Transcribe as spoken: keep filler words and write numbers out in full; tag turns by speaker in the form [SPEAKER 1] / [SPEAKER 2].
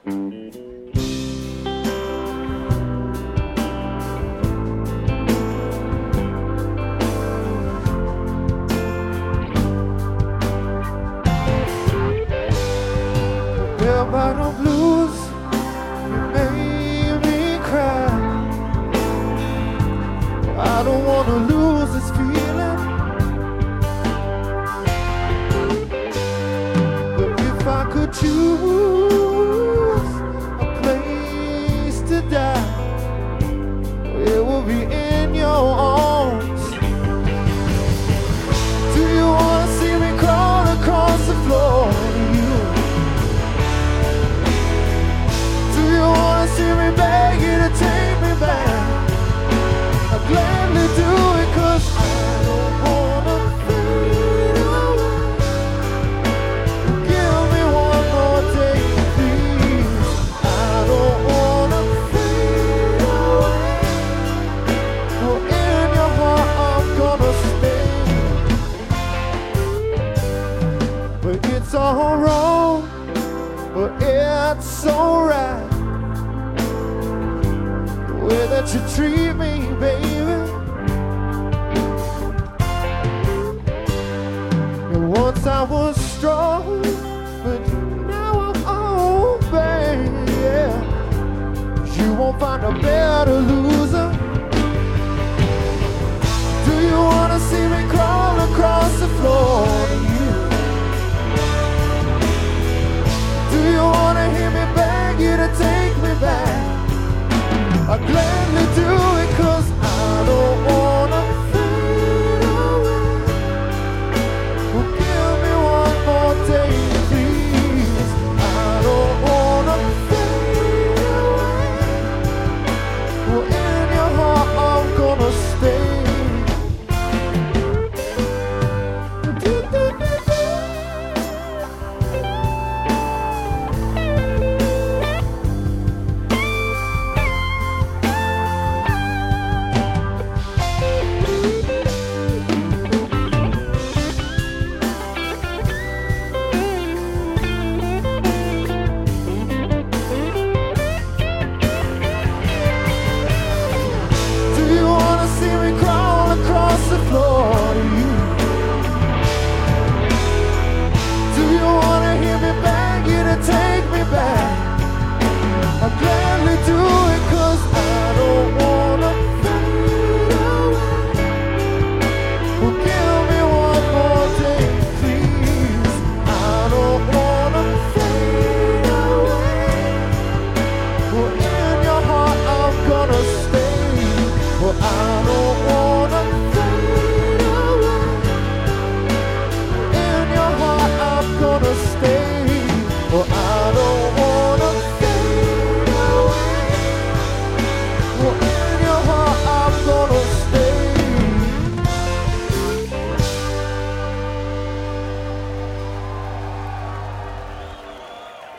[SPEAKER 1] Bell-bottom blues, you made me cry. I don't want to lose this feeling, but if I could choose a place to die, it will be in your arms. Do you want to see me crawl across the floor? See me beg you to take me back. I'd gladly do it, 'cause I don't wanna fade away. Give me one more day, please. I don't wanna fade away. Well, in your heart I'm gonna stay. But it's all wrong, but it's alright. Way that you treat me, baby. And once I was strong, but now I'm old, baby. You won't find a better